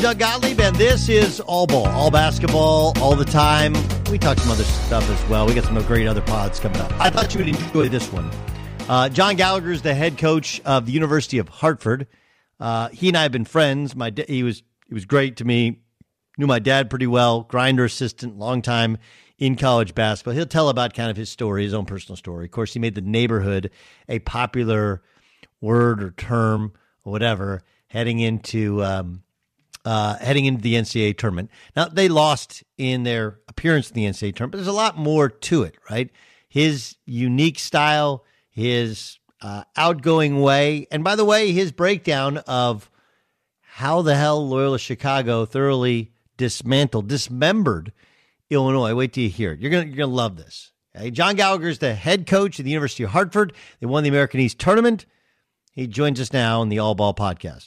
Doug Gottlieb, and this is All Ball, all basketball, all the time. We talk some other stuff as well. We got some great other pods coming up. I thought you would enjoy this one. John Gallagher is the head coach of the University of Hartford. He and I have been friends. He was great to me. Knew my dad pretty well. Grinder assistant, long time in college basketball. He'll tell about kind of his story, his own personal story. Of course, he made the neighborhood a popular word or term or whatever heading into the NCAA tournament. Now, they lost in their appearance in the NCAA tournament, but there's a lot more to it, right? His unique style, his outgoing way, and by the way, his breakdown of how the hell Loyola Chicago thoroughly dismembered Illinois. Wait till you hear it. You're gonna love this. Okay? John Gallagher is the head coach of the University of Hartford. They won the American East tournament. He joins us now on the All Ball podcast.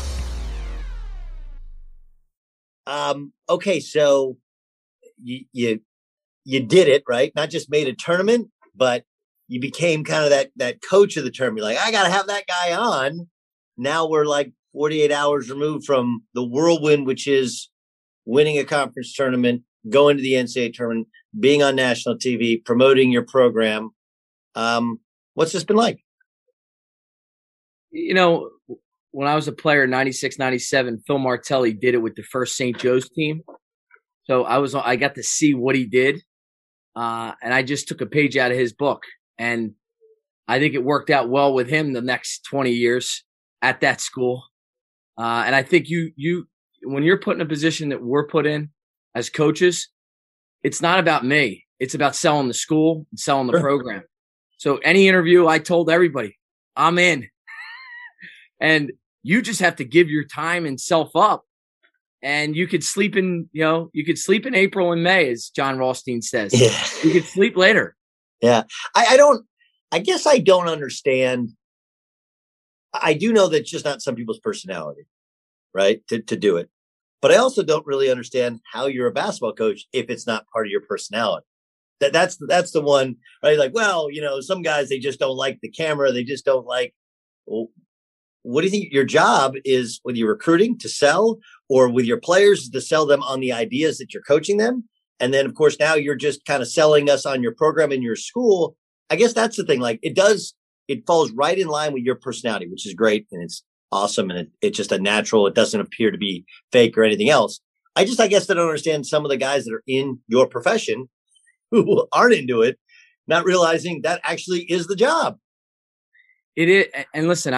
Okay, so you did it, right? Not just made a tournament, but you became kind of that coach of the tournament. You're like, I got to have that guy on. Now we're like 48 hours removed from the whirlwind, which is winning a conference tournament, going to the NCAA tournament, being on national TV, promoting your program. What's this been like? You know, when I was a player in 96, 97, Phil Martelli did it with the first St. Joe's team. So I got to see what he did. And I just took a page out of his book. And I think it worked out well with him the next 20 years at that school. And I think you when you're put in a position that we're put in as coaches, it's not about me. It's about selling the school and selling the program. So any interview, I told everybody, I'm in. And you just have to give your time and self up. And you could sleep in April and May, as John Rothstein says. Yeah. You could sleep later. Yeah. I guess I don't understand. I do know that it's just not some people's personality, right? To do it. But I also don't really understand how you're a basketball coach if it's not part of your personality. That's the one, right? Like, well, some guys, they just don't like the camera. They just don't like, well, what do you think your job is with your recruiting to sell, or with your players to sell them on the ideas that you're coaching them? And then, of course, now you're just kind of selling us on your program in your school. I guess that's the thing. Like, it falls right in line with your personality, which is great. And it's awesome. And it's just a natural. It doesn't appear to be fake or anything else. I guess I don't understand some of the guys that are in your profession who aren't into it, not realizing that actually is the job. It is. And listen,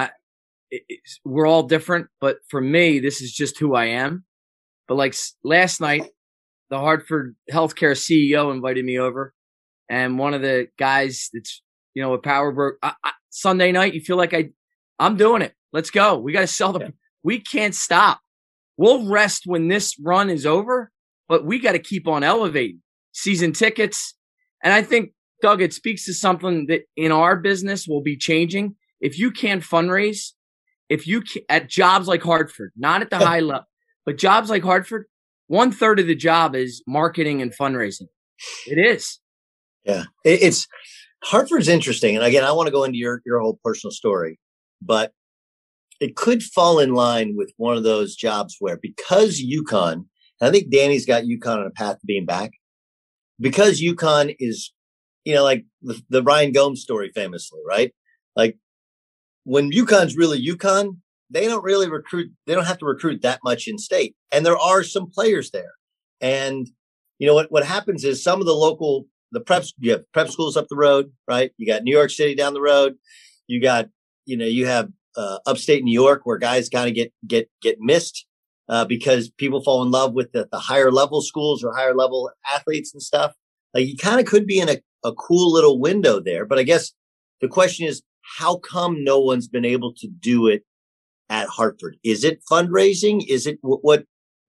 we're all different, but for me, this is just who I am. But like last night, the Hartford Healthcare CEO invited me over, and one of the guys that's, with Power Sunday night, you feel like I'm doing it. Let's go. We got to sell we can't stop. We'll rest when this run is over, but we got to keep on elevating season tickets. And I think, Doug, it speaks to something that in our business will be changing. If you can't fundraise, at jobs like Hartford, not at the high level, but jobs like Hartford, 1/3 of the job is marketing and fundraising. It is. Yeah. It's Hartford's interesting. And again, I want to go into your whole personal story, but it could fall in line with one of those jobs where, because UConn, and I think Danny's got UConn on a path to being back, because UConn is, like the Ryan Gomes story famously, right? Like, when UConn's really UConn, they don't really recruit. They don't have to recruit that much in state. And there are some players there. And what happens is some of the preps, you have prep schools up the road, right? You got New York City down the road. You got, you have upstate New York, where guys kind of get missed because people fall in love with the higher level schools or higher level athletes and stuff. Like, you kind of could be in a cool little window there. But I guess the question is, how come no one's been able to do it at Hartford? Is it fundraising? Is it what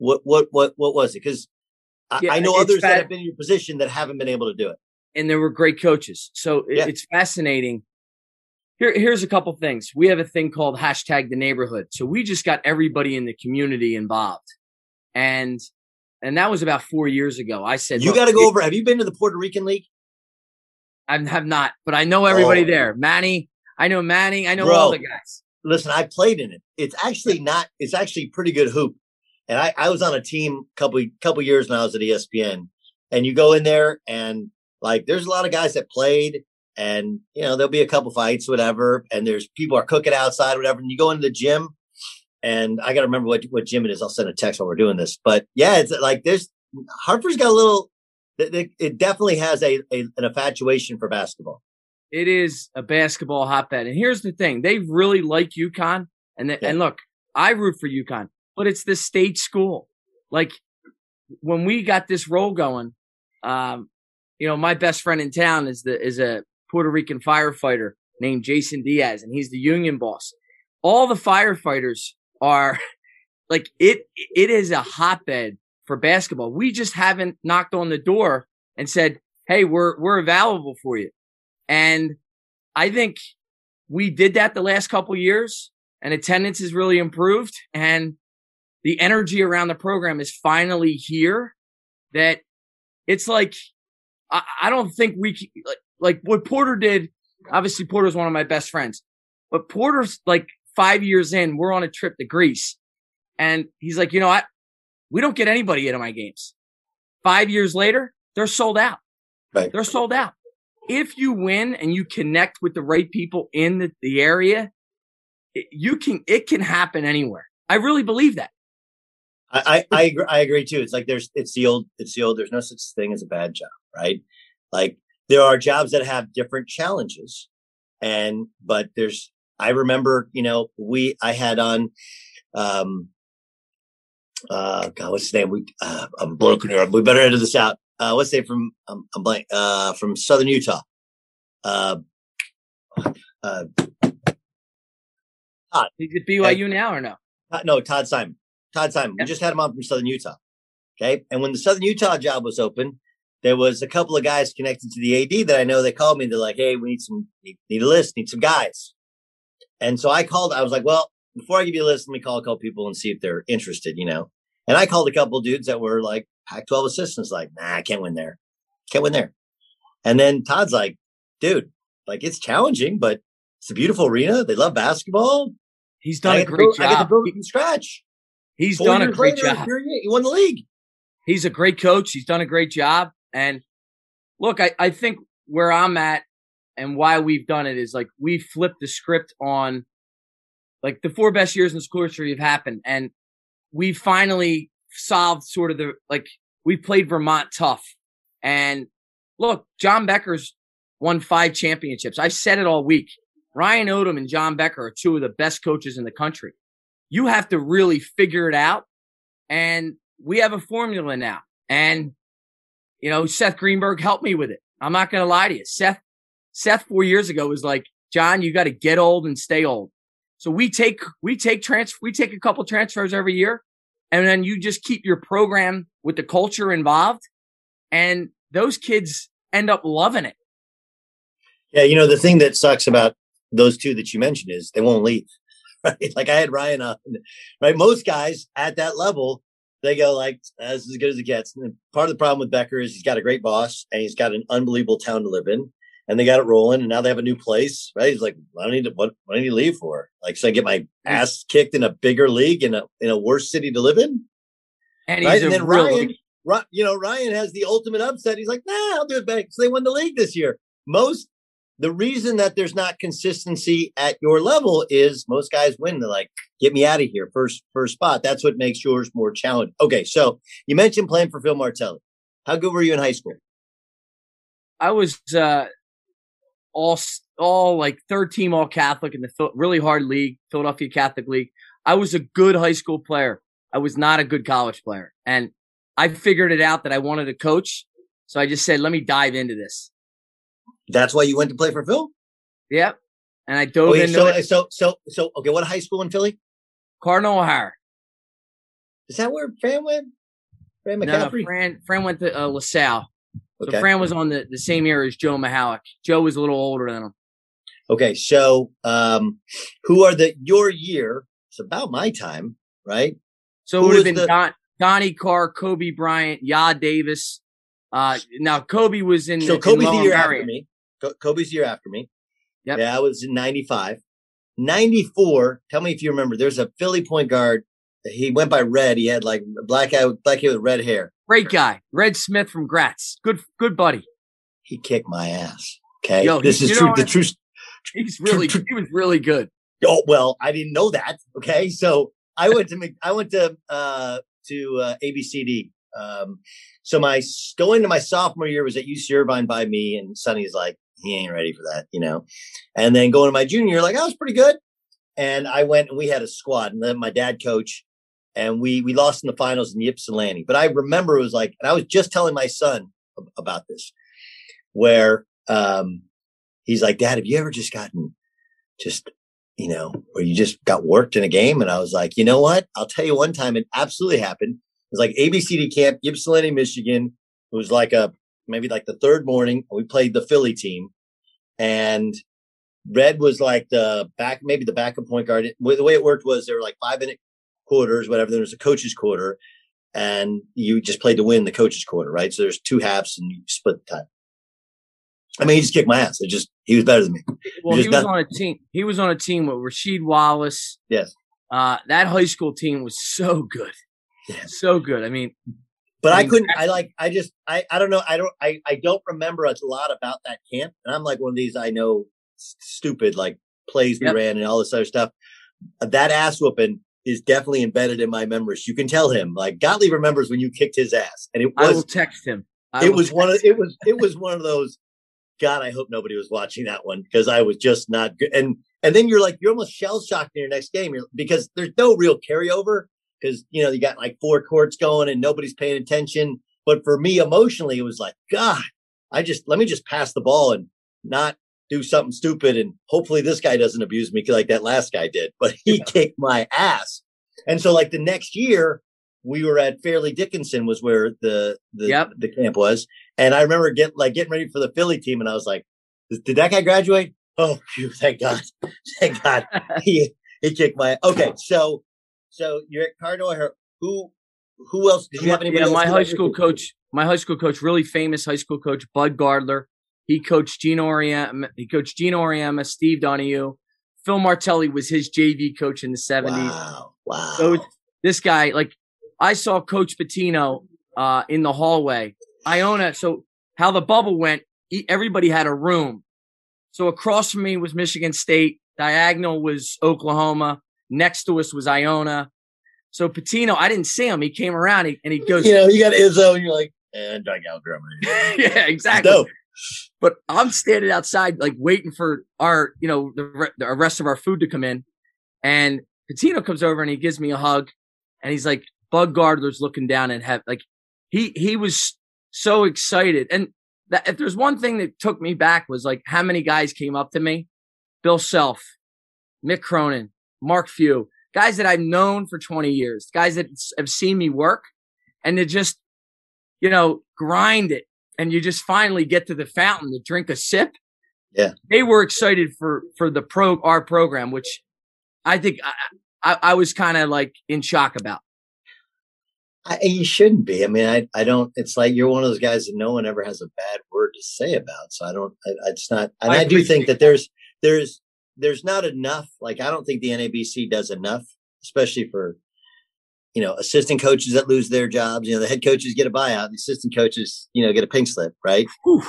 was it? Because I know others that have been in your position that haven't been able to do it. And there were great coaches. So it's fascinating. Here's a couple things. We have a thing called #TheNeighborhood. So we just got everybody in the community involved. And that was about 4 years ago. I said, you got to go over. Have you been to the Puerto Rican League? I have not, but I know everybody there. Manny. I know Manning. I know all the guys. Listen, I played in it. It's actually pretty good hoop. And I was on a team couple years when I was at ESPN, and you go in there and like there's a lot of guys that played, and there'll be a couple fights, whatever, and there's people are cooking outside, whatever, and you go into the gym, and I got to remember what gym it is. I'll send a text while we're doing this, but yeah, it's like Hartford's got a little. It definitely has an infatuation for basketball. It is a basketball hotbed, and here's the thing: they really like UConn, and look, I root for UConn, but it's the state school. Like when we got this role going, my best friend in town is a Puerto Rican firefighter named Jason Diaz, and he's the union boss. All the firefighters are like it is a hotbed for basketball. We just haven't knocked on the door and said, "Hey, we're available for you." And I think we did that the last couple of years, and attendance has really improved, and the energy around the program is finally here. That it's like I don't think we like what Porter did. Obviously, Porter's one of my best friends, but Porter's like 5 years in, we're on a trip to Greece, and he's like, we don't get anybody into my games. 5 years later, they're sold out. Right. They're sold out. If you win and you connect with the right people in the area, it can happen anywhere. I really believe that. I agree too. It's like it's the old, there's no such thing as a bad job, right? Like there are jobs that have different challenges. But I remember, I had on, God, what's his name? I'm broken here. We better edit this out. What's his name from Southern Utah? Todd. He's at BYU now or no? No, Todd Simon. We just had him on from Southern Utah. Okay. And when the Southern Utah job was open, there was a couple of guys connected to the AD that I know. They called me. They're like, "Hey, we need a list, need some guys." And so I called. I was like, "Well, before I give you a list, let me call a couple people and see if they're interested." And I called a couple of dudes that were like Pac-12 assistants. Like, "Nah, I can't win there. And then Todd's like, "Dude, like it's challenging, but it's a beautiful arena. They love basketball. He's done a great job. I get to build it from scratch. He's done a great job. He won the league. He's a great coach. He's done a great job. And look, I think where I'm at and why we've done it is like we flipped the script on like the 4 best years in school history have happened. And we finally solved sort of we played Vermont tough. And look, John Becker's won 5 championships. I've said it all week. Ryan Odom and John Becker are 2 of the best coaches in the country. You have to really figure it out. And we have a formula now. And, Seth Greenberg helped me with it. I'm not going to lie to you. Seth 4 years ago was like, "John, you got to get old and stay old." So we take a couple transfers every year, and then you just keep your program with the culture involved, and those kids end up loving it. Yeah, the thing that sucks about those 2 that you mentioned is they won't leave. Right? Like I had Ryan on, right? Most guys at that level, they go like, "That's as good as it gets." And part of the problem with Becker is he's got a great boss and he's got an unbelievable town to live in, and they got it rolling. And now they have a new place, right? He's like, "I don't need to. What do I need to leave for? Like, so I get my ass kicked in a bigger league in a worse city to live in." And right? And then Ryan has the ultimate upset. He's like, "Nah, I'll do it back." So they won the league this year. The reason that there's not consistency at your level is most guys win. They're like, "Get me out of here, first spot." That's what makes yours more challenging. Okay, so you mentioned playing for Phil Martelli. How good were you in high school? I was all like third team all Catholic in the really hard league, Philadelphia Catholic League. I was a good high school player. I was not a good college player, and I figured it out that I wanted to coach. So I just said, "Let me dive into this." That's why you went to play for Phil? Yep. And I dove into it. So, okay, what high school in Philly? Cardinal O'Hara. Is that where Fran went? Fran McCaffrey? No, Fran went to LaSalle. So Okay. Fran was on the same year as Joe Mahalik. Joe was a little older than him. Okay, so who are your year? It's about my time, right? So it would have been Donnie Carr, Kobe Bryant, Ya Davis. Now Kobe was in. So Kobe's the year after me. Kobe's the year after me. Yep. Yeah, I was in 95. 94, tell me if you remember, there's a Philly point guard he went by Red. He had like black hair with red hair. Great guy. Red Smith from Gratz. Good buddy. He kicked my ass. Okay. Yo, this is true. The truth. He was really good. Oh, well, I didn't know that. Okay. So I went to ABCD. So going to my sophomore year was at UC Irvine by me, and Sonny's like, he ain't ready for that, and then going to my junior year, like, I was pretty good. And I went and we had a squad, and then my dad coach, and we lost in the finals in Ypsilanti. But I remember it was like, and I was just telling my son about this, where, he's like, Dad, have you ever just gotten where you just got worked in a game? And I was like, you know what? I'll tell you one time it absolutely happened. It was like ABCD camp, Ypsilanti, Michigan. It was like maybe like the third morning. We played the Philly team, and Red was like the backup point guard. The way it worked was there were like 5-minute quarters, whatever. There was a coach's quarter, and you just played to win the coach's quarter, right? So there's 2 halves, and you split the time. I mean, he just kicked my ass. He was better than me. Well, he was on a team. He was on a team with Rasheed Wallace. Yes. That high school team was so good. Yeah. So good. I mean, but I couldn't. I don't know. I don't remember a lot about that camp. And I'm like one of these I know stupid like plays we ran and all this other stuff. That ass whooping is definitely embedded in my memories. You can tell him like Gottlieb remembers when you kicked his ass, and I will text him. It was one of those. God, I hope nobody was watching that one because I was just not good. And then you're almost shell shocked in your next game because there's no real carryover because, you got like 4 courts going and nobody's paying attention. But for me emotionally, it was like, God, let me just pass the ball and not do something stupid. And hopefully this guy doesn't abuse me like that last guy did, but he kicked my ass. And so like the next year we were at Fairleigh Dickinson was where the camp was. And I remember getting ready for the Philly team. And I was like, did that guy graduate? Oh, phew, thank God. Thank God. He kicked my, okay. So you're at Cardinal. Who else? Did you have anybody else? My high school coach, really famous high school coach, Bud Gardler. He coached Gino Auriemma, Steve Donahue. Phil Martelli was his JV coach in the 70s. Wow. So this guy, like, I saw Coach Pitino in the hallway. Iona, so how the bubble went, everybody had a room. So across from me was Michigan State. Diagonal was Oklahoma. Next to us was Iona. So Pitino, I didn't see him. He came around and he goes, you got Izzo, and you're like, and Doug Algrimmer. Yeah, exactly. Dope. But I'm standing outside, like waiting for our, the rest of our food to come in. And Pitino comes over and he gives me a hug, and he's like, Bud Gardler's looking down and he was so excited. And that if there's one thing that took me back was like how many guys came up to me, Bill Self, Mick Cronin, Mark Few, guys that I've known for 20 years, guys that have seen me work, and they just, grind it. And you just finally get to the fountain to drink a sip. Yeah. They were excited for our program, which I think I was kind of like in shock about. You shouldn't be. I mean, I don't, it's like you're one of those guys that no one ever has a bad word to say about. So it's not, and I do think that there's not enough. Like, I don't think the NABC does enough, especially for, assistant coaches that lose their jobs. The head coaches get a buyout, the assistant coaches, get a pink slip, right?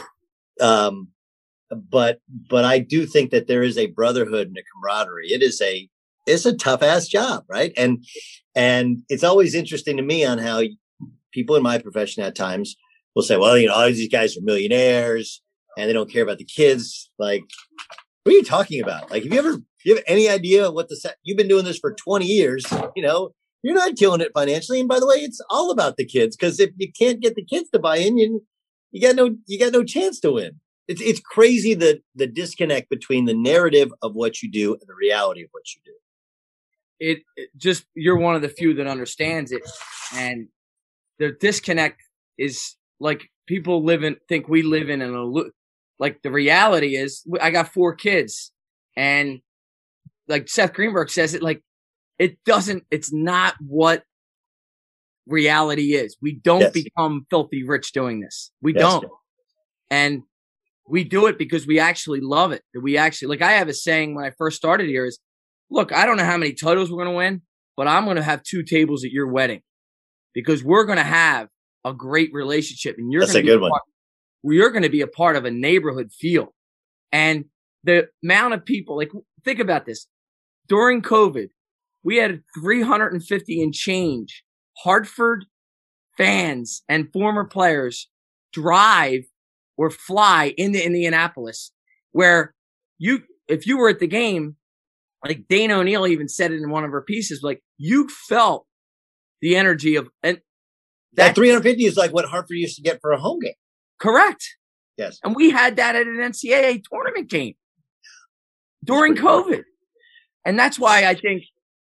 But I do think that there is a brotherhood and a camaraderie. It's a tough ass job, right? And it's always interesting to me on how people in my profession at times will say, well, all these guys are millionaires and they don't care about the kids. Like, what are you talking about? Like, do you have any idea what you've been doing this for 20 years, you're not killing it financially. And by the way, it's all about the kids. Cause if you can't get the kids to buy in, you got no chance to win. It's crazy the disconnect between the narrative of what you do and the reality of what you do. It just, you're one of the few that understands it. And the disconnect is like people think we live in like the reality is I got 4 kids, and like Seth Greenberg says it, like, it's not what reality is. We don't become filthy rich doing this. We don't. And we do it because we actually love it. We actually, like, I have a saying when I first started here is, look, I don't know how many titles we're going to win, but I'm going to have 2 tables at your wedding because we're going to have a great relationship, and you're going to be a part of a neighborhood feel. And the amount of people, like, think about this. During COVID, we had 350 and change Hartford fans and former players drive or fly into Indianapolis, where if you were at the game, like Dana O'Neill even said it in one of her pieces, like you felt the energy of, and that 350 is like what Hartford used to get for a home game. Correct. Yes. And we had that at an NCAA tournament game during COVID. And that's why I think,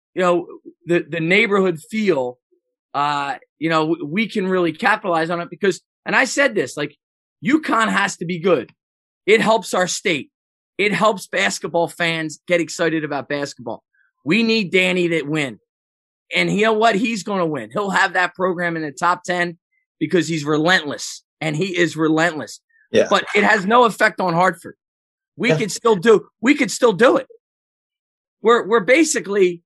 the neighborhood feel, we can really capitalize on it because, and I said this, like UConn has to be good. It helps our state. It helps basketball fans get excited about basketball. We need Danny to win. And you know what? He's going to win. He'll have that program in the top 10 because he's relentless, and he is relentless. Yeah. But it has no effect on Hartford. We could still do it. We're basically,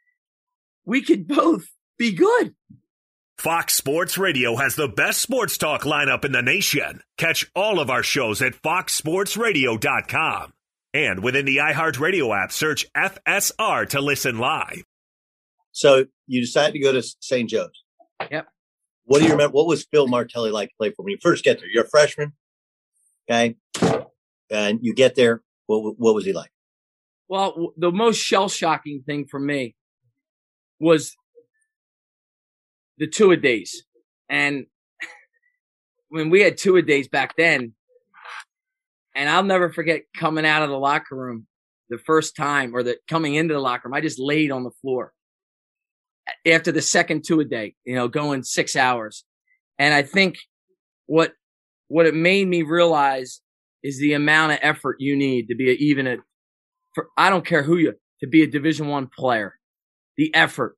we could both be good. Fox Sports Radio has the best sports talk lineup in the nation. Catch all of our shows at foxsportsradio.com. And within the iHeartRadio app, search FSR to listen live. So you decided to go to St. Joe's. Yep. What do you remember? What was Phil Martelli like to play for when you first get there? You're a freshman, okay? And you get there. What was he like? Well, the most shell-shocking thing for me was the two-a-days. And when we had two-a-days back then, and I'll never forget coming out of the locker room the first time, or coming into the locker room, I just laid on the floor after the second two-a-day, going 6 hours. And I think what it made me realize is the amount of effort you need to be I don't care to be a Division I player. The effort,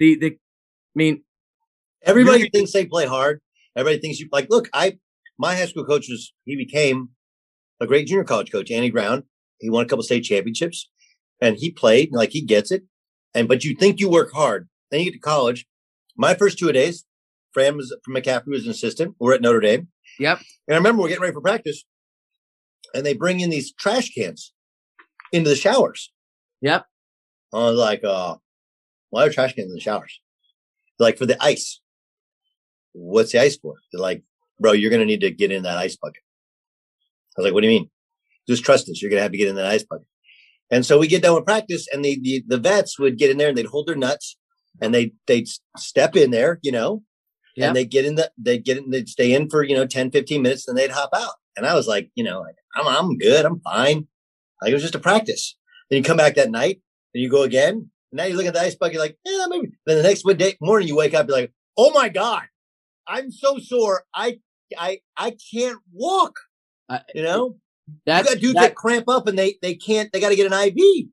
everybody thinks they play hard. Everybody thinks look, my high school coach he became a great junior college coach, Andy Brown. He won a couple state championships and he played he gets it. But you think you work hard. Then you get to college. My first two-a-days, Fran McCaffrey was an assistant. We're at Notre Dame. Yep. And I remember we're getting ready for practice and they bring in these trash cans into the showers. Yep. I was like, why are trash cans in the showers? They're like, for the ice. What's the ice for? They're like, bro, you're going to need to get in that ice bucket. I was like, what do you mean? Just trust us. You're going to have to get in that ice bucket. And so we get done with practice and the vets would get in there and they'd hold their nuts and they'd step in there, and they'd they'd stay in for, 10, 15 minutes and they'd hop out. And I was like, I'm good. I'm fine. Like it was just a practice. Then you come back that night and you go again. And now you look at the ice bucket, like, yeah, maybe. Then the next morning you wake up, you're like, oh my God, I'm so sore. I can't walk. You got dudes that cramp up and they can't. They got to get an IV.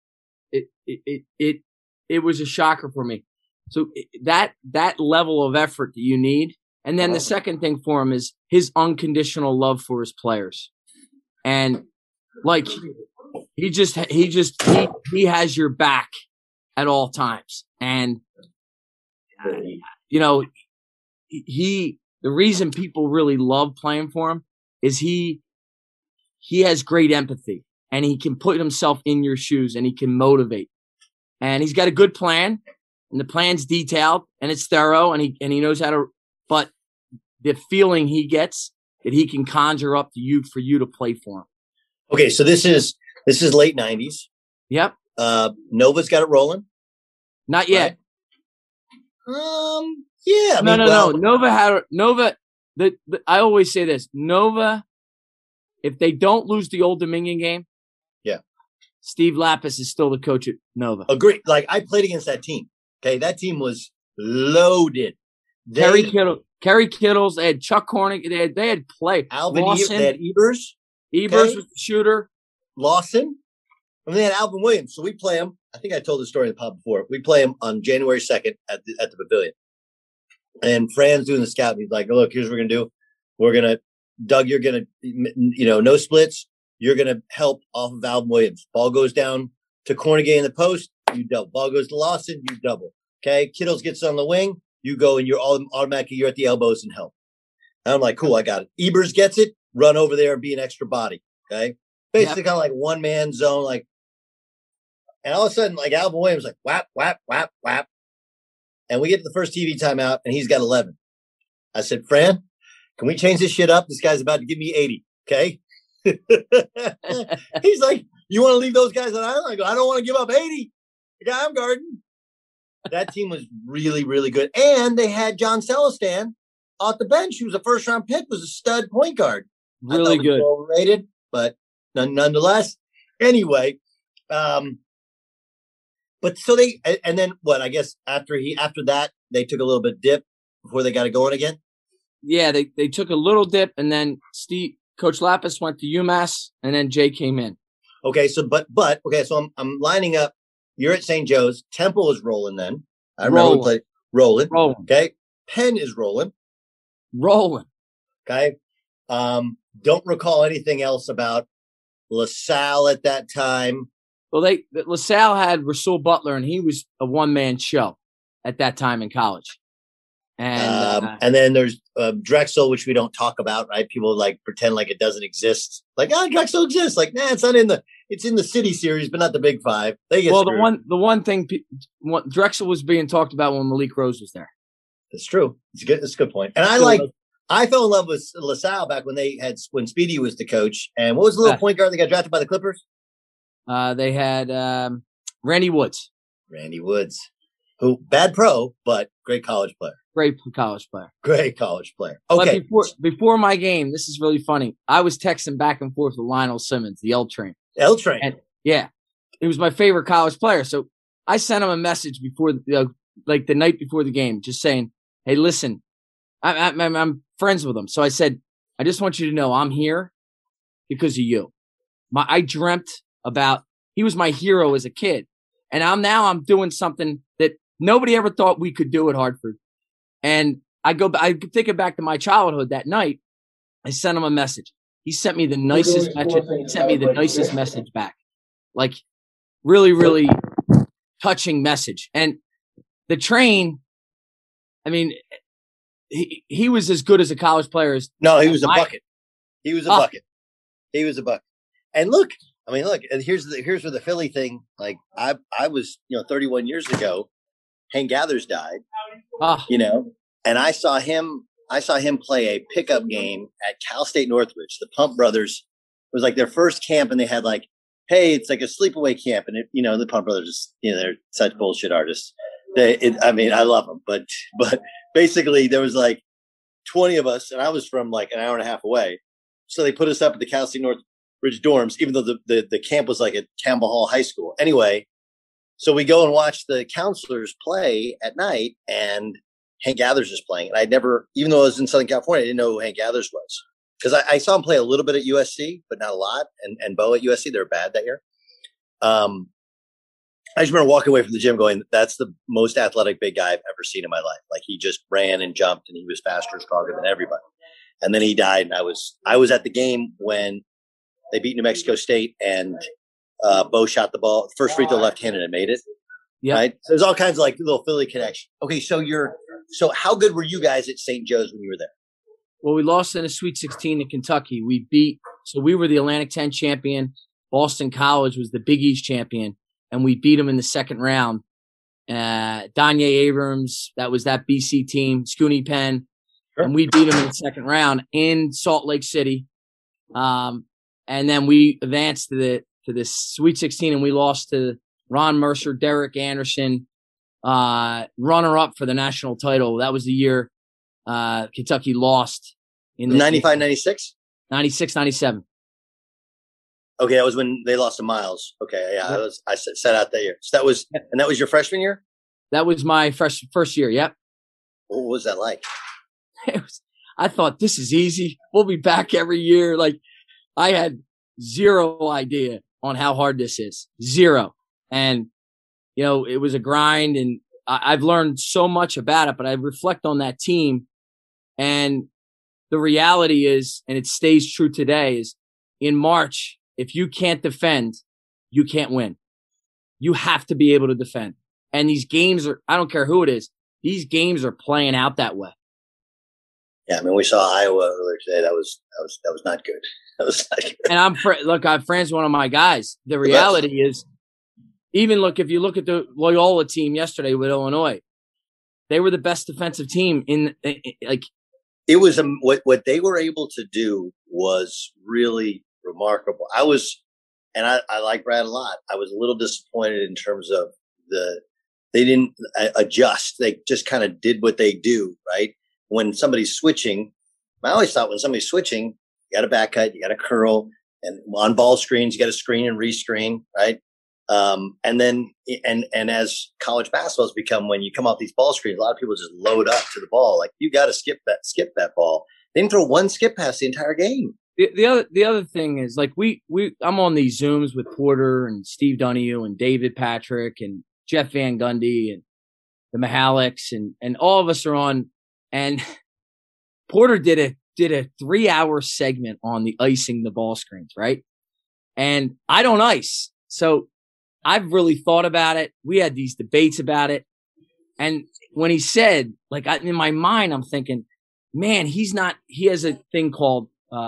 It was a shocker for me. So that level of effort that you need, and then the second thing for him is his unconditional love for his players, and he has your back at all times, and the reason people really love playing for him is he has great empathy and he can put himself in your shoes and he can motivate. And he's got a good plan and the plan's detailed and it's thorough and he knows how to, but the feeling he gets that he can conjure up for you to play for him. Okay. So this is late 90s. Yep. Nova's got it rolling. Not yet. Right? Yeah. No. Nova. I always say this. Nova, if they don't lose the Old Dominion game, Steve Lapis is still the coach at Nova. Agree. Like I played against that team. Okay, that team was loaded. Kerry Kittles. They had Chuck Cornick. They had play. Alvin. They had Ebers. Ebers was the shooter. Lawson. And they had Alvin Williams. So we play them. I think I told the story in the pod before. We play them on January 2nd at the Pavilion. And Fran's doing the scout. He's like, look, here's what we're going to do. We're going to, Doug, you're going to, no splits. You're going to help off of Alvin Williams. Ball goes down to Cornegay in the post. you double. Ball goes to Lawson, you double. Okay. Kittles gets on the wing, you go and you're automatically you're at the elbows and help. And I'm like, cool, I got it. Ebers gets it, run over there and be an extra body. Okay. Basically kind of like one man zone, like, and all of a sudden, like Alvin Williams, like whap, whap, whap, whap. And we get to the first TV timeout and he's got 11. I said, Fran, can we change this shit up? This guy's about to give me 80. Okay. He's like, you want to leave those guys on island? I go, I don't want to give up 80. The guy I'm guarding. That team was really, really good. And they had John Celestin off the bench, who was a first round pick, was a stud point guard. Really good. Overrated, but nonetheless. Anyway, but so they, and then what, I guess after that, they took a little bit dip before they got it going again. Yeah, they took a little dip, and then Coach Lapis went to UMass, and then Jay came in. Okay, so okay, so I'm lining up. You're at St. Joe's. Temple is rolling. Then I remember we played rolling. Okay, Penn is rolling. Okay, don't recall anything else about LaSalle at that time. Well, LaSalle had Rasul Butler, and he was a one-man show at that time in college. And then there's Drexel, which we don't talk about, right? People like pretend like it doesn't exist. Like, Drexel exists. Like, it's not it's in the City Series, but not the Big Five. They get screwed. the one thing, Drexel was being talked about when Malik Rose was there. That's true. It's a good point. And I fell in love with LaSalle back when Speedy was the coach. And what was the little point guard that got drafted by the Clippers? They had Randy Woods. Randy Woods, who bad pro, but great college player. Great college player. Okay. But before my game, this is really funny. I was texting back and forth with Lionel Simmons, the L Train. And, yeah, he was my favorite college player. So I sent him a message before, like the night before the game, just saying, "Hey, listen, I'm friends with him." So I said, "I just want you to know I'm here because of you. I dreamt about. He was my hero as a kid, and I'm doing something that nobody ever thought we could do at Hartford." And I thinking back to my childhood that night. I sent him a message. He sent me the nicest message. He sent me the nicest message back. Like really, really touching message. And the Train, I mean, he was as good as a college player as. No, he was a bucket. He was a bucket. And look, and here's where the Philly thing, like I was, 31 years ago, Hank Gathers died, and I saw him play a pickup game at Cal State Northridge. The Pump Brothers, it was like their first camp, and they had like, hey, it's like a sleepaway camp. And the Pump Brothers, they're such bullshit artists. I love them, but basically there was like 20 of us, and I was from like an hour and a half away. So they put us up at the Cal State Northridge dorms, even though the camp was like at Campbell Hall High School. Anyway, so we go and watch the counselors play at night, and Hank Gathers is playing. And I'd never, even though I was in Southern California, I didn't know who Hank Gathers was. Because I saw him play a little bit at USC, but not a lot. And Bo at USC, they were bad that year. I just remember walking away from the gym going, that's the most athletic big guy I've ever seen in my life. Like, he just ran and jumped, and he was faster and stronger than everybody. And then he died, and I was at the game when they beat New Mexico State, and Bo shot the ball, first free throw left-handed, and made it. Yeah. Right? So there's all kinds of like little Philly connection. Okay, so how good were you guys at St. Joe's when you were there? Well, we lost in a Sweet 16 to Kentucky. We were the Atlantic 10 champion. Boston College was the Big East champion, and we beat them in the second round. Danye Abrams, that was that BC team, Scooney Penn, and we beat them in the second round in Salt Lake City. And then we advanced to the Sweet 16, and we lost to Ron Mercer, Derek Anderson, runner-up for the national title. That was the year Kentucky lost in 95, 96? 96, 97. Okay, that was when they lost to Miles. Okay, yeah, I set out that year. So that was your freshman year? That was my first year, yep. What was that like? I thought, this is easy. We'll be back every year. Like, I had zero idea on how hard this is. Zero. And, it was a grind, and I've learned so much about it, but I reflect on that team. And the reality is, and it stays true today, is in March, if you can't defend, you can't win. You have to be able to defend. And these games I don't care who it is, these games are playing out that way. Yeah, I mean, we saw Iowa earlier today. That was not good. That was not good. And I'm friends with one of my guys. The reality is, if you look at the Loyola team yesterday with Illinois, they were the best defensive team It was what they were able to do was really remarkable. I like Brad a lot. I was a little disappointed in terms of they didn't adjust. They just kind of did what they do, right? When somebody's switching, I always thought when somebody's switching, you got to back cut, you got to curl, and on ball screens, you got to screen and rescreen, right? And as college basketball has become, when you come off these ball screens, a lot of people just load up to the ball. Like, you got to skip that ball. They didn't throw one skip pass the entire game. The other thing is, like, I'm on these Zooms with Porter and Steve Donahue and David Patrick and Jeff Van Gundy and the Mihalics and all of us are on. And Porter did a 3-hour segment on the icing the ball screens, right? And I don't ice. So I've really thought about it. We had these debates about it. And when he said, like, in my mind, I'm thinking, man, he has a thing called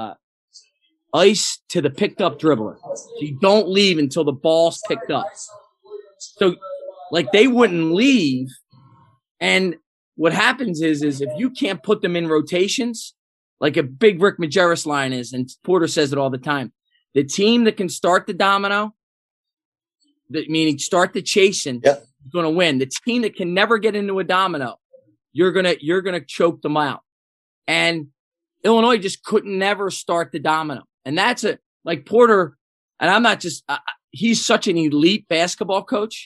ice to the picked up dribbler. So you don't leave until the ball's picked up. So, like, they wouldn't leave. And what happens is if you can't put them in rotations, like a big Rick Majerus line is, and Porter says it all the time, the team that can start the domino, meaning start the chasing, is going to win. The team that can never get into a domino, you're gonna choke them out. And Illinois just couldn't never start the domino. And that's like Porter, and I'm not just, he's such an elite basketball coach,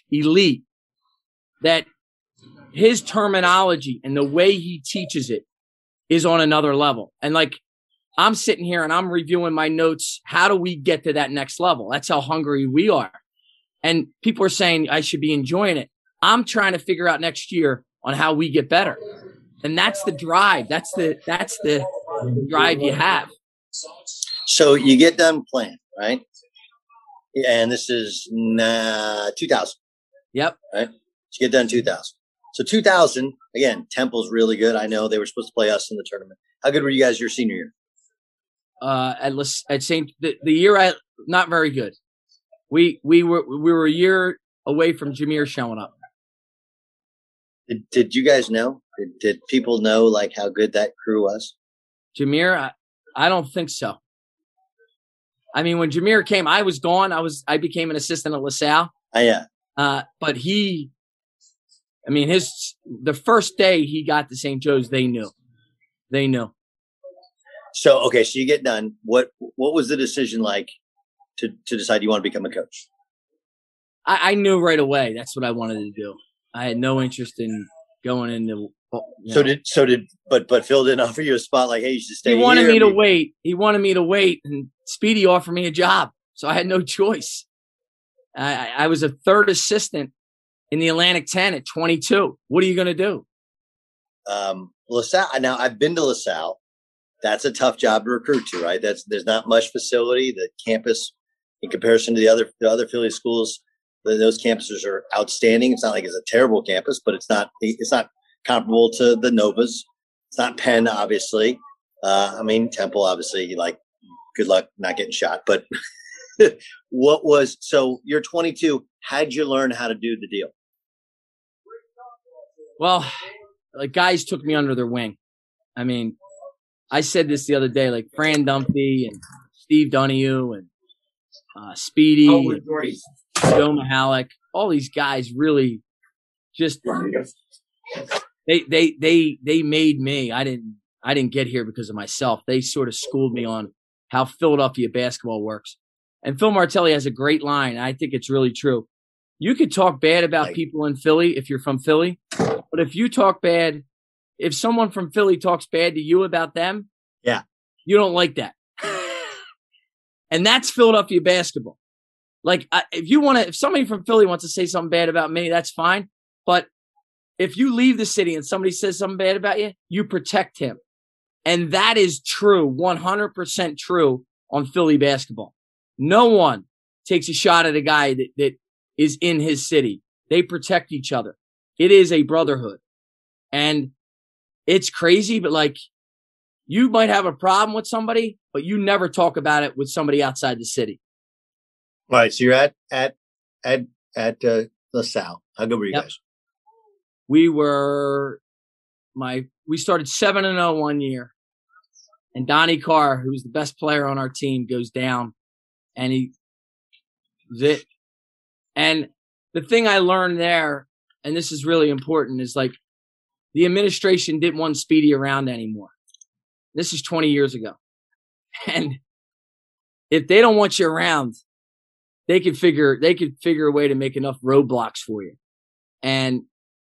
that his terminology and the way he teaches it is on another level. And like, I'm sitting here and I'm reviewing my notes. How do we get to that next level? That's how hungry we are. And people are saying I should be enjoying it. I'm trying to figure out next year on how we get better. And that's the drive. That's the drive you have. So you get done playing, right? And this is 2000. Yep. Right? So you get done 2000. So 2000, again, Temple's really good. I know they were supposed to play us in the tournament. How good were you guys your senior year? At St. The year not very good. We were a year away from Jameer showing up. Did you guys know? Did people know like how good that crew was? Jameer, I don't think so. I mean, when Jameer came, I was gone. I became an assistant at LaSalle. Oh, yeah. But the first day he got to St. Joe's, they knew. So, okay, so you get done. What was the decision like to decide you want to become a coach? I knew right away that's what I wanted to do. I had no interest in going into. But Phil didn't offer you a spot like, hey, you should stay here. He wanted me to wait. He wanted me to wait, and Speedy offered me a job, so I had no choice. I was a third assistant in the Atlantic 10 at 22. What are you going to do? LaSalle. Now, I've been to LaSalle. That's a tough job to recruit to, right? There's not much facility. The campus, in comparison to the other Philly schools, those campuses are outstanding. It's not like it's a terrible campus, but it's not comparable to the Novas. It's not Penn, obviously. Temple, obviously, like, good luck not getting shot. But so you're 22. How'd you learn how to do the deal? Well, like, guys took me under their wing. I mean, I said this the other day, like Fran Dunphy and Steve Donahue and Speedy, and Joe Mihalik, all these guys really just they made me. I didn't get here because of myself. They sort of schooled me on how Philadelphia basketball works. And Phil Martelli has a great line. I think it's really true. You could talk bad about people in Philly if you're from Philly, but if someone from Philly talks bad to you about them, yeah, you don't like that. And that's Philadelphia basketball. Like, if somebody from Philly wants to say something bad about me, that's fine. But if you leave the city and somebody says something bad about you, you protect him. And that is true, 100% true on Philly basketball. No one takes a shot at a guy that is in his city. They protect each other. It is a brotherhood. And it's crazy, but like, you might have a problem with somebody, but you never talk about it with somebody outside the city. All right. So you're at LaSalle. How good were you guys? We started 7-0 one year, and Donnie Carr, who's the best player on our team, goes down, and and the thing I learned there, and this is really important, is like the administration didn't want Speedy around anymore. This is 20 years ago. And if they don't want you around, they could figure a way to make enough roadblocks for you. And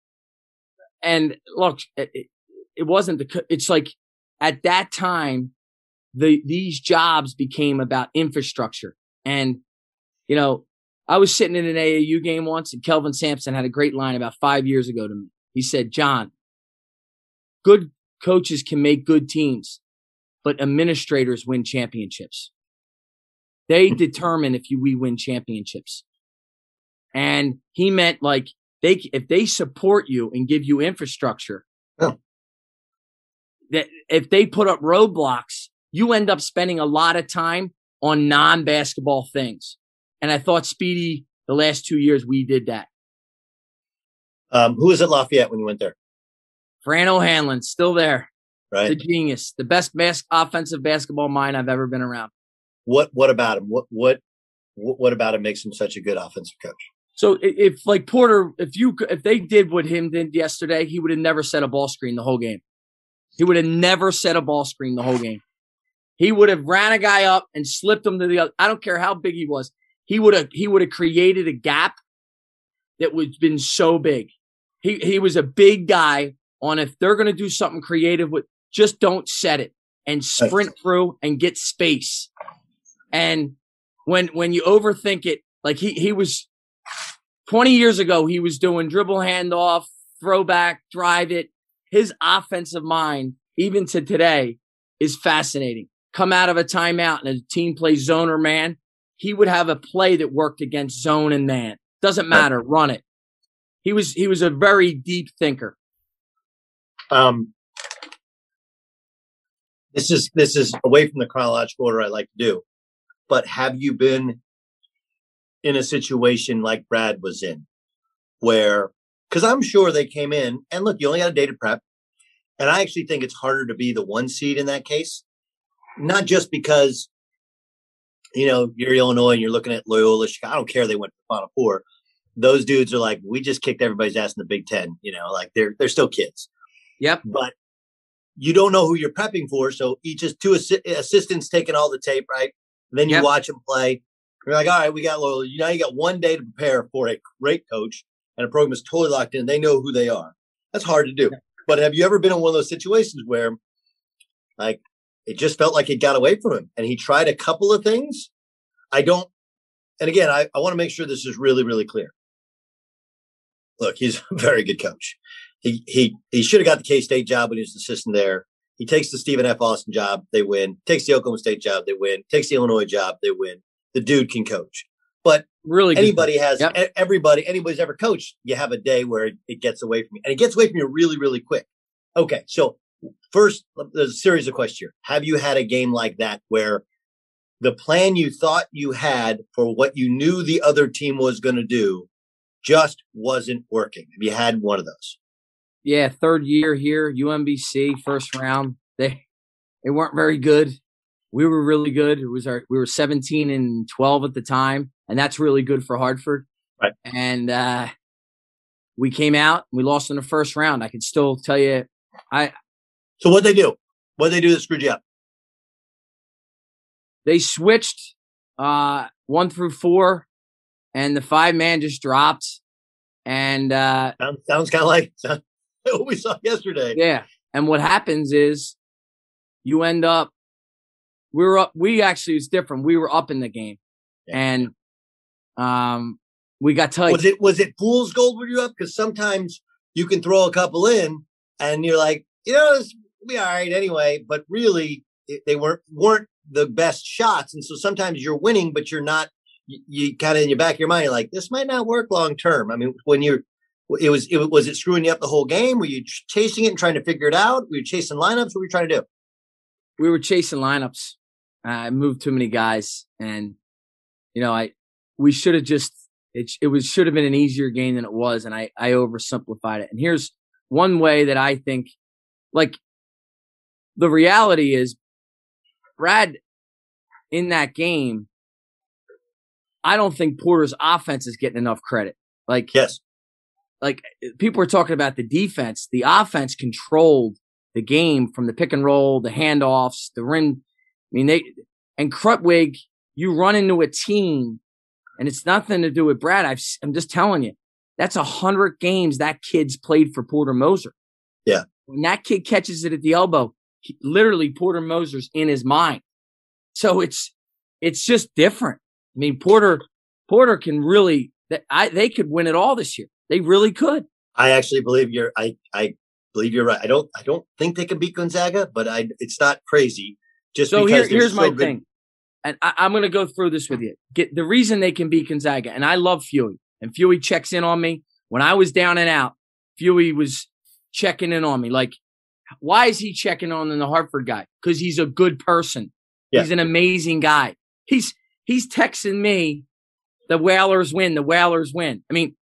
look, it wasn't it's like at that time, these jobs became about infrastructure. And, you know, I was sitting in an AAU game once, and Kelvin Sampson had a great line about 5 years ago to me. He said, John, good coaches can make good teams, but administrators win championships. They determine if we win championships. And he meant like if they support you and give you infrastructure, that if they put up roadblocks, you end up spending a lot of time on non-basketball things. And I thought Speedy, the last 2 years, we did that. Who was at Lafayette when you went there? Fran O'Hanlon, still there. Right. The genius, the best offensive basketball mind I've ever been around. What about him? What about him makes him such a good offensive coach? So if like Porter, if they did what him did yesterday, he would have never set a ball screen the whole game. He would have never set a ball screen the whole game. He would have ran a guy up and slipped him to the other. I don't care how big he was. He would have created a gap that would have been so big. He was a big guy on if they're going to do something creative with, just don't set it and sprint through and get space. And when you overthink it, like he was 20 years ago, he was doing dribble handoff, throwback, drive it. His offensive mind, even to today, is fascinating. Come out of a timeout and a team plays zone or man, he would have a play that worked against zone and man. Doesn't matter, run it. He was a very deep thinker. This is away from the chronological order I like to do, but have you been in a situation like Brad was in, where, because I'm sure they came in and look, you only got a day to prep, and I actually think it's harder to be the 1 seed in that case, not just because, you know, you're Illinois and you're looking at Loyola. I don't care they went to the Final Four. Those dudes are like, we just kicked everybody's ass in the Big Ten. You know, like they're still kids. Yep. But you don't know who you're prepping for. So each is two assistants taking all the tape, right? And then you watch them play. You're like, all right, we got Loyola. Now you got 1 day to prepare for a great coach, and a program is totally locked in. They know who they are. That's hard to do. Yeah. But have you ever been in one of those situations where, like, it just felt like it got away from him and he tried a couple of things? And again, I want to make sure this is really, really clear. Look, he's a very good coach. He should have got the K-State job when he was an assistant there. He takes the Stephen F. Austin job, they win. Takes the Oklahoma State job, they win. Takes the Illinois job, they win. The dude can coach. But really, anybody's ever coached, you have a day where it gets away from you. And it gets away from you really, really quick. Okay, so first, there's a series of questions here. Have you had a game like that where the plan you thought you had for what you knew the other team was going to do just wasn't working? Have you had one of those? Yeah, third year here, UMBC, first round. They weren't very good. We were really good. We were 17-12 at the time, and that's really good for Hartford. Right. And we came out, we lost in the first round. I can still tell you. So what'd they do? What'd they do that screwed you up? They switched 1 through 4, and the 5-man just dropped. And sounds kind of like what we saw yesterday. Yeah. And what happens is you end up, it's different. We were up in the game. Yeah. And we got tight. Was it fool's gold when you're up? Because sometimes you can throw a couple in and you're like, this will be all right anyway. But really, they weren't the best shots. And so sometimes you're winning, but you're not you kind of in your back of your mind, you're like, this might not work long term. I mean, when was it screwing you up the whole game? Were you chasing it and trying to figure it out? Were you chasing lineups? What were you trying to do? We were chasing lineups. I moved too many guys, and we should have just should have been an easier game than it was, and I oversimplified it. And here's one way that I think, like, the reality is, Brad in that game, I don't think Porter's offense is getting enough credit. Like, yes. Like, people are talking about the defense. The offense controlled the game from the pick and roll, the handoffs, the rim. I mean, and Krutwig, you run into a team, and it's nothing to do with Brad. I'm just telling you, that's 100 games that kid's played for Porter Moser. Yeah. When that kid catches it at the elbow, literally Porter Moser's in his mind. So it's just different. I mean, Porter can really, they could win it all this year. They really could. I actually believe I believe you're right. I don't think they can beat Gonzaga, but it's not crazy. Just so because here's my thing, and I'm going to go through this with you. The reason they can beat Gonzaga, and I love Fuey, and Fuey checks in on me when I was down and out. Fuey was checking in on me. Like, why is he checking on the Hartford guy? Because he's a good person. Yeah. He's an amazing guy. He's texting me, the Whalers win. The Whalers win. I mean,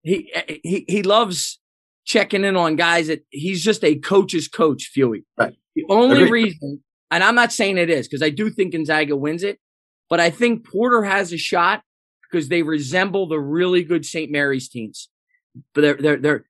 he loves checking in on guys that he's just a coach's coach, Fuey. Right. The only reason, and I'm not saying it is, because I do think Gonzaga wins it, but I think Porter has a shot because they resemble the really good St. Mary's teams. But they're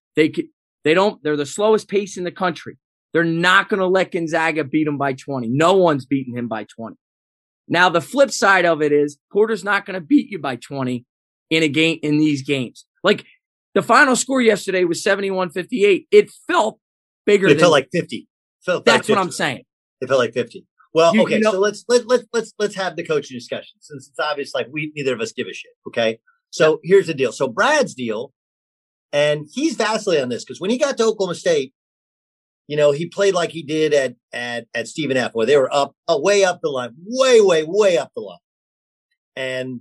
the slowest pace in the country. They're not going to let Gonzaga beat them by 20. No one's beating him by 20. Now, the flip side of it is Porter's not going to beat you by 20 in a game, in these games. Like, the final score yesterday was 71-58. It felt bigger. It felt like 50. That's what I'm saying. It felt like 50. Well, okay. So let's have the coaching discussion, since it's obvious like neither of us give a shit. Okay. So here's the deal. So Brad's deal, and he's vacillating on this because when he got to Oklahoma State, he played like he did at Stephen F, where they were up, way up the line, way up the line, and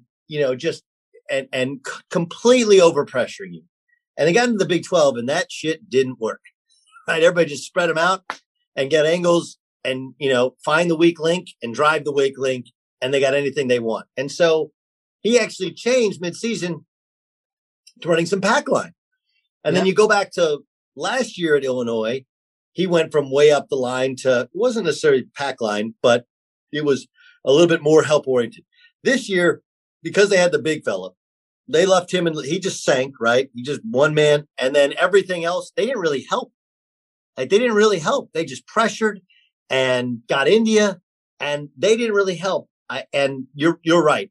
completely overpressuring you. And they got into the Big 12, and that shit didn't work. Right? Everybody just spread them out and get angles, and find the weak link and drive the weak link, and they got anything they want. And so he actually changed midseason to running some pack line. And then you go back to last year at Illinois. He went from way up the line to, it wasn't necessarily pack line, but it was a little bit more help oriented. This year, because they had the big fella, they left him and he just sank, right? He just one man. And then everything else, they didn't really help. They didn't really help. They just pressured and got India, and they didn't really help. And you're right.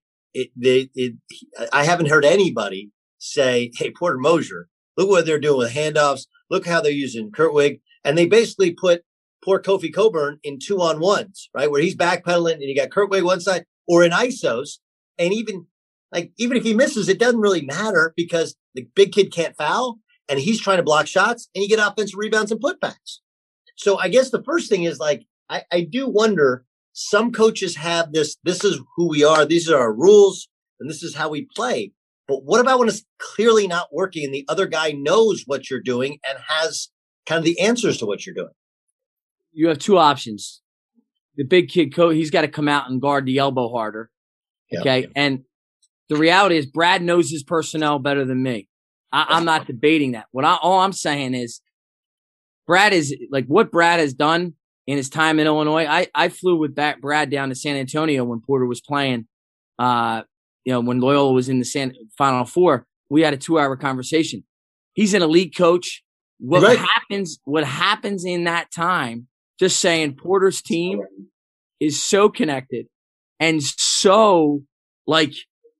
I haven't heard anybody say, hey, Porter Moser, look what they're doing with handoffs. Look how they're using Krutwig. And they basically put poor Kofi Coburn in 2-on-1s, right? Where he's backpedaling and you got Krutwig one side, or in isos. And even if he misses, it doesn't really matter because the big kid can't foul and he's trying to block shots and you get offensive rebounds and putbacks. So I guess the first thing is I do wonder, some coaches have this is who we are. These are our rules and this is how we play. But what about when it's clearly not working and the other guy knows what you're doing and has kind of the answers to what you're doing? You have two options. The big kid coach, he's got to come out and guard the elbow harder. Okay. Yep. And the reality is Brad knows his personnel better than me. I'm not debating that. All I'm saying is Brad is like what Brad has done in his time in Illinois. I flew with Brad down to San Antonio when Porter was playing, when Loyola was in the Final Four. We had a 2-hour conversation. He's an elite coach. What happens in that time, just saying Porter's team is so connected and so like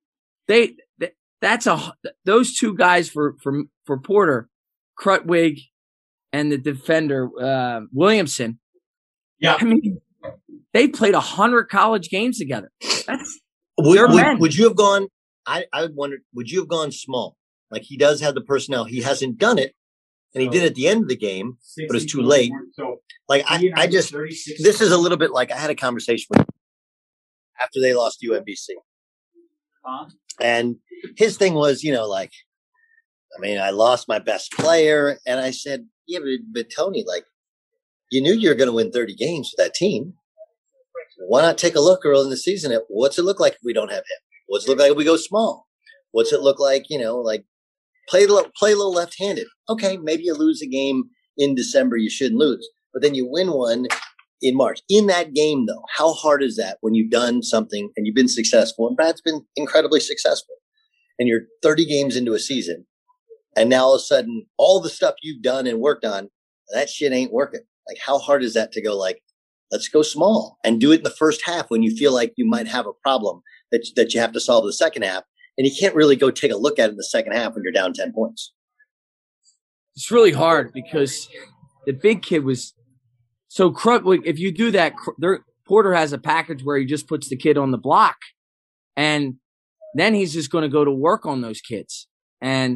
those two guys for Porter, Krutwig and the defender, Williamson. Yeah. I mean, they played 100 college games together. Would you have gone? I wondered, would you have gone small? Like he does have the personnel. He hasn't done it. And he did at the end of the game, but it's too late. Like this is a little bit like I had a conversation with him after they lost to UMBC. And his thing was, I lost my best player. And I said, yeah, but Tony, you knew you were going to win 30 games with that team. Why not take a look early in the season at what's it look like if we don't have him? What's it look like if we go small? What's it look like, play a little left-handed. Okay, maybe you lose a game in December you shouldn't lose, but then you win one in March. In that game, though, how hard is that when you've done something and you've been successful? And Brad's been incredibly successful. And you're 30 games into a season, and now all of a sudden, all the stuff you've done and worked on, that shit ain't working. How hard is that to go let's go small and do it in the first half when you feel like you might have a problem that you have to solve in the second half. And you can't really go take a look at it in the second half when you're down 10 points. It's really hard because the big kid was so if you do that, Porter has a package where he just puts the kid on the block, and then he's just going to go to work on those kids. And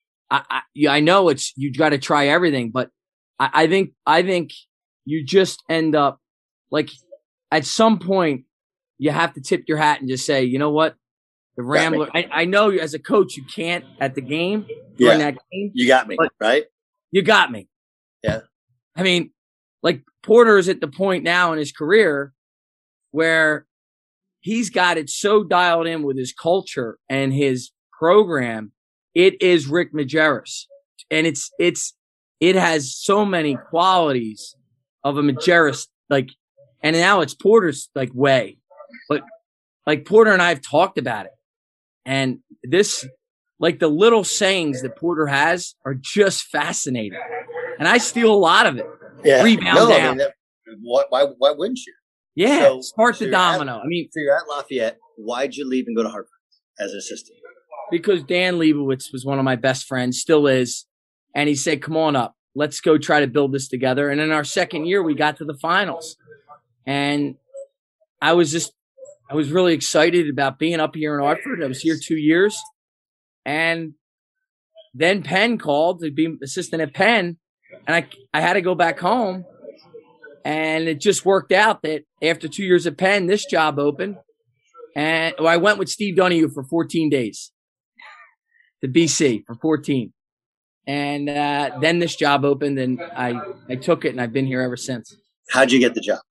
I know you got to try everything, but I think you just end up at some point you have to tip your hat and just say, you know what? The Rambler. I know as a coach you can't at the game. Yeah, that game, you got me right. You got me. Yeah. I mean, Porter is at the point now in his career where he's got it so dialed in with his culture and his program. It is Rick Majerus, and it has so many qualities of a Majerus, and now it's Porter's way, but Porter and I have talked about it. And this, the little sayings that Porter has are just fascinating. And I steal a lot of it. Yeah. Rebound down. Why wouldn't you? Yeah. So, start the domino. So you're at Lafayette. Why'd you leave and go to Hartford as an assistant? Because Dan Leibowitz was one of my best friends, still is. And he said, come on up. Let's go try to build this together. And in our second year, we got to the finals. And I was really excited about being up here in Hartford. I was here 2 years. And then Penn called to be assistant at Penn. And I had to go back home. And it just worked out that after 2 years at Penn, this job opened. And I went with Steve Donahue for 14 days to BC for 14. And then this job opened, and I took it, and I've been here ever since. How'd you get the job?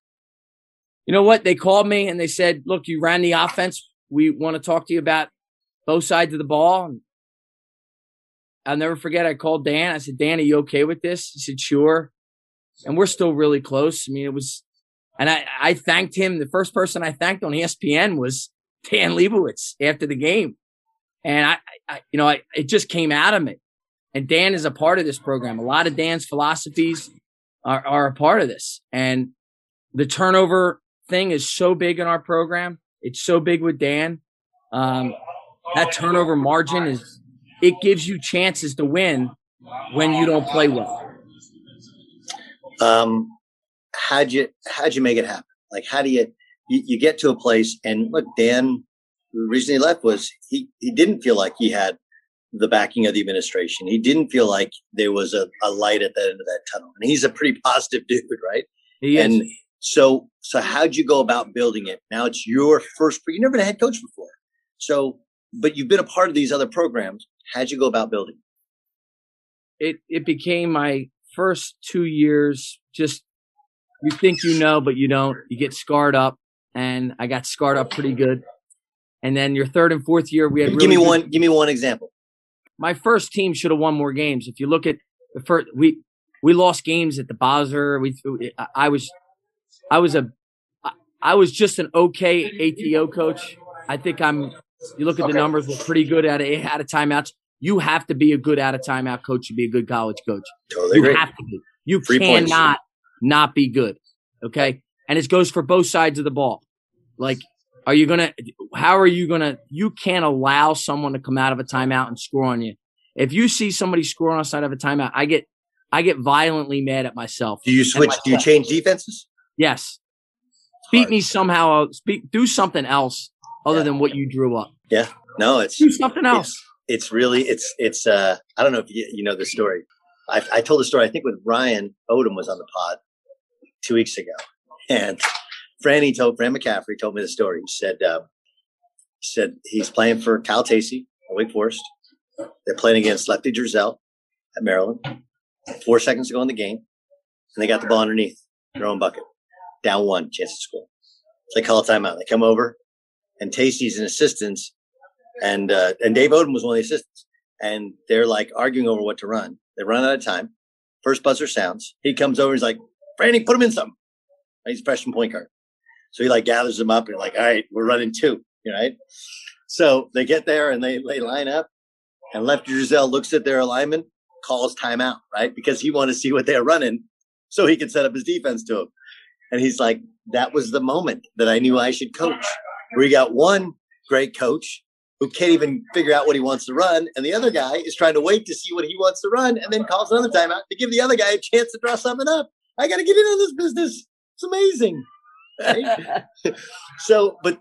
You know what? They called me, and they said, look, you ran the offense. We want to talk to you about both sides of the ball. And I'll never forget, I called Dan. I said, Dan, are you okay with this? He said, sure. And we're still really close. I mean, it was – and I thanked him. The first person I thanked on ESPN was Dan Leibowitz after the game. And it just came out of me. And Dan is a part of this program. A lot of Dan's philosophies are a part of this. And the turnover thing is so big in our program. It's so big with Dan. That turnover margin it gives you chances to win when you don't play well. How'd you make it happen? How do you get to a place, and look, Dan, the reason he left was he didn't feel like he had the backing of the administration. He didn't feel like there was a light at the end of that tunnel. And he's a pretty positive dude, right? He is. And so how'd you go about building it? Now it's your first, you've never been a head coach before. So, but you've been a part of these other programs. How'd you go about building it? It became my first 2 years. Just, you think you know, but you don't. You get scarred up, and I got scarred up pretty good. And then your third and fourth year, we had give me one example. My first team should have won more games. If you look at the first, we lost games at the Bowser. I was just an okay ATO coach. I think you look at the numbers, we're pretty good out of timeouts. You have to be a good out of timeout coach to be a good college coach. Totally agree. You have to be. You cannot not be good. Okay. And it goes for both sides of the ball. You can't allow someone to come out of a timeout and score on you. If you see somebody score on the side of a timeout, I get violently mad at myself. Do you switch? Do you change defenses? Yes. Beat me somehow. Do something else other than what you drew up. Yeah. No, do something else. It's really, I don't know if you know the story. I told the story, I think, with Ryan Odom was on the pod 2 weeks ago. And Fran McCaffrey told me the story. He said, He said he's playing for Cal Tacey at Wake Forest. They're playing against Lefty Driesell at Maryland. 4 seconds to go in the game, and they got the ball underneath their own bucket. Down 1, chance to score. So they call a timeout. They come over, and Tacey's an assistant, and Dave Odom was one of the assistants. And they're like arguing over what to run. They run out of time. First buzzer sounds. He comes over. He's like, Brandy, put him in something. He's a freshman point guard. So he like gathers them up and like, all right, we're running 2, right? So they get there and they line up, and Lefty Driesell looks at their alignment, calls timeout, right? Because he wanted to see what they're running so he could set up his defense to him. And he's like, that was the moment that I knew I should coach. We got one great coach who can't even figure out what he wants to run, and the other guy is trying to wait to see what he wants to run and then calls another timeout to give the other guy a chance to draw something up. I got to get in on this business. It's amazing. Right? So, but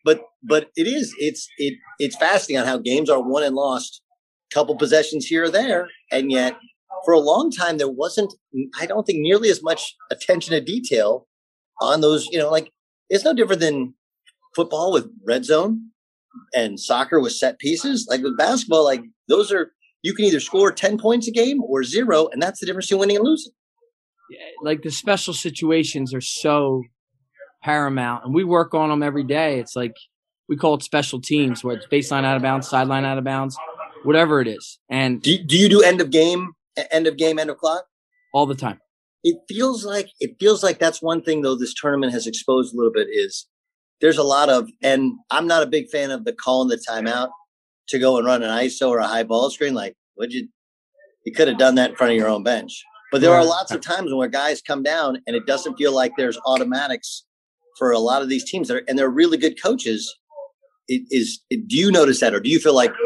it's fascinating on how games are won and lost, couple possessions here or there, and yet for a long time there wasn't, I don't think, nearly as much attention to detail on those. Like it's no different than football with red zone and soccer with set pieces. Like with basketball, like those are, you can either score 10 points a game or 0, and that's the difference between winning and losing. Yeah, like the special situations are so paramount, and we work on them every day. It's like we call it special teams, where it's baseline out of bounds, sideline out of bounds, whatever it is. And do you do end of game, end of clock? All the time. It feels like that's one thing though this tournament has exposed a little bit is there's a lot of, and I'm not a big fan of the calling the timeout to go and run an ISO or a high ball screen. Like, you could have done that in front of your own bench. But there are lots of times where guys come down and it doesn't feel like there's automatics for a lot of these teams and they're really good coaches. Do you notice that, or do you feel like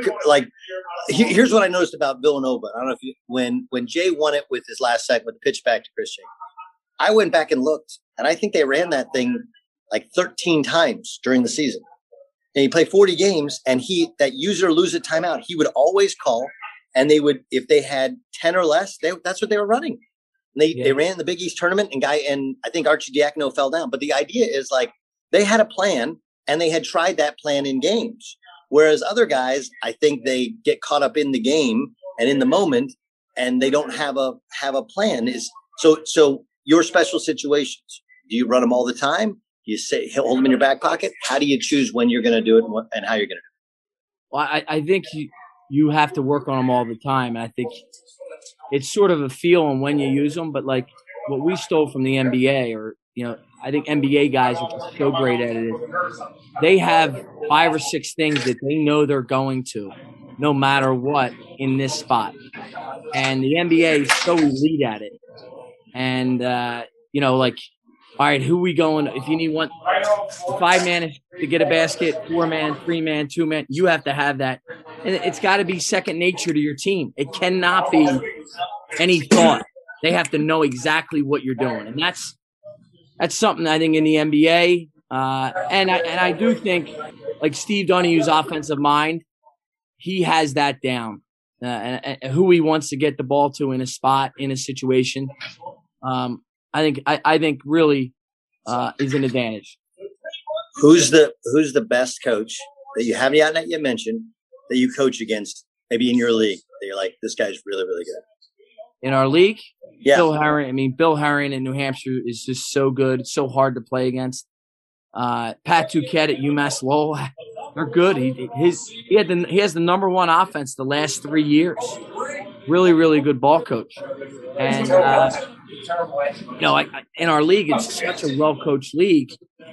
here's what I noticed about Villanova. I don't know if when Jay won it with his last segment, the pitch back to Christian, I went back and looked, and I think they ran that thing like 13 times during the season. And he played 40 games, and that user lose a timeout, he would always call, and they would, if they had 10 or less, that's what they were running. And they ran the Big East tournament, and I think Archie Diacono fell down. But the idea is like they had a plan, and they had tried that plan in games. Whereas other guys, I think they get caught up in the game and in the moment, and they don't have a plan. So your special situations, do you run them all the time? Do you say hold them in your back pocket? How do you choose when you're going to do it and how you're going to do it? Well, I think you have to work on them all the time. And I think it's sort of a feel on when you use them. But like what we stole from the NBA, or I think NBA guys are so great at it is they have 5 or 6 things that they know they're going to, no matter what, in this spot. And the NBA is so elite at it. And, like, all right, who we going? If you need 5-man to get a basket, 4-man, 3-man, 2-man, you have to have that. And it's got to be second nature to your team. It cannot be any thought. They have to know exactly what you're doing. And that's something I think in the NBA. And I do think like Steve Donahue's offensive mind, he has that down. And who he wants to get the ball to in a spot, in a situation. I think really is an advantage. Who's the best coach that you haven't yet mentioned that you coach against, maybe in your league, that you're like, this guy's really, really good? In our league? Yeah. Bill Herring in New Hampshire is just so good. It's so hard to play against. Pat Duquette at UMass Lowell, they're good. He has the number 1 offense the last 3 years. Really, really good ball coach. And in our league, it's such a well-coached league.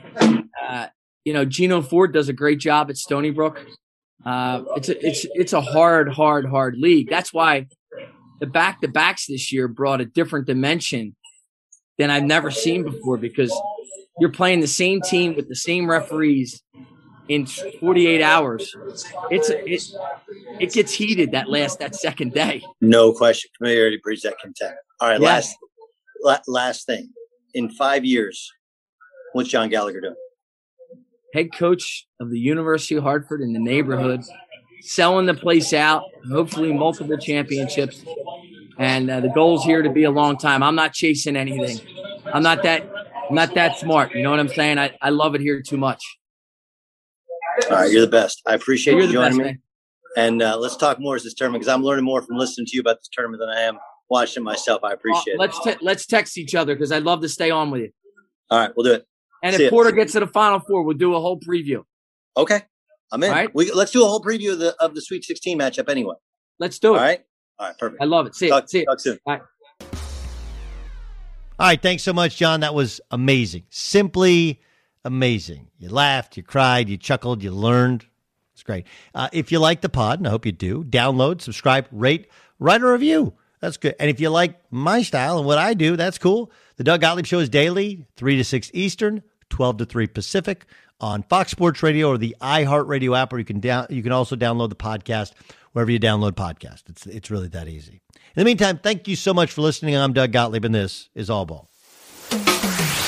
Gino Ford does a great job at Stony Brook. It's a hard league. That's why the back-to-backs this year brought a different dimension than I've never seen before, because you're playing the same team with the same referees in 48 hours. It gets heated that second day. No question. Familiarity breeds that contempt. All right, yes. Last thing. In 5 years, what's John Gallagher doing? Head coach of the University of Hartford in the neighborhood, selling the place out, hopefully multiple championships. And the goal's here to be a long time. I'm not chasing anything. I'm not that smart. You know what I'm saying? I love it here too much. All right, you're the best. I appreciate you joining me. Man. And let's talk more as this tournament, because I'm learning more from listening to you about this tournament than I am watching it myself. I appreciate it. Let's text each other, because I'd love to stay on with you. All right, we'll do it. And if Porter gets to the Final Four, we'll do a whole preview. Okay, I'm in. Right? Let's do a whole preview of the Sweet 16 matchup anyway. Let's do it. All right, perfect. I love it. See you. Talk soon. Bye. All right, thanks so much, John. That was amazing. Simply amazing. You laughed, you cried, you chuckled, you learned. It's great. If you like the pod, and I hope you do, download, subscribe, rate, write a review. That's good. And if you like my style and what I do, that's cool. The Doug Gottlieb Show is daily, 3 to 6 Eastern, 12 to 3 Pacific on Fox Sports Radio or the iHeartRadio app, or you can also download the podcast wherever you download podcasts. It's really that easy. In the meantime, thank you so much for listening. I'm Doug Gottlieb, and this is All Ball.